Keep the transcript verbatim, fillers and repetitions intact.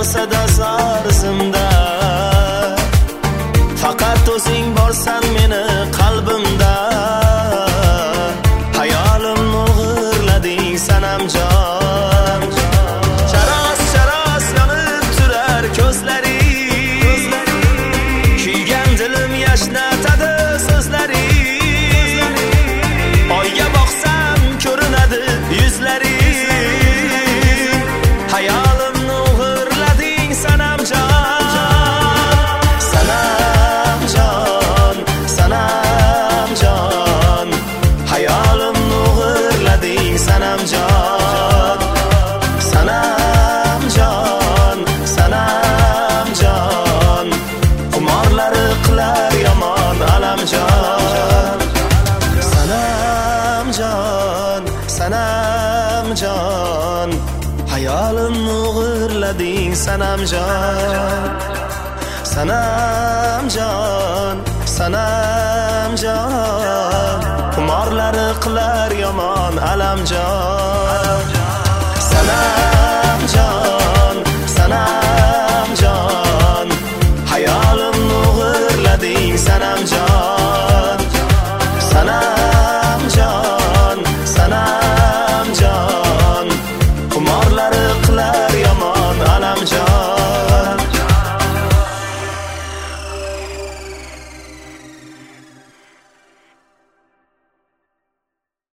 narsada zarzimda, faqat o'zing borsan meni qalbimda. Hayolimni o'g'irlading sanamjon, charos charos yonib turar ko'zlaring, kuygan dilim yashnatadi so'zlaring. Oyga boqsam ko'rinadi yuzlaring, hayolimni o'g'irlading sanamjon. Sanamjon, sanamjon, hayolimni o'g'irlading sanamjon. Sanamjon, sanamjon, xumorlari qilar yomon alamjon. Sanamjon, sanamjon, hayolimni o'g'irlading sanamjon. Sanamjon, sanamjon, xumorlari qilar yomon alamjon. Sanam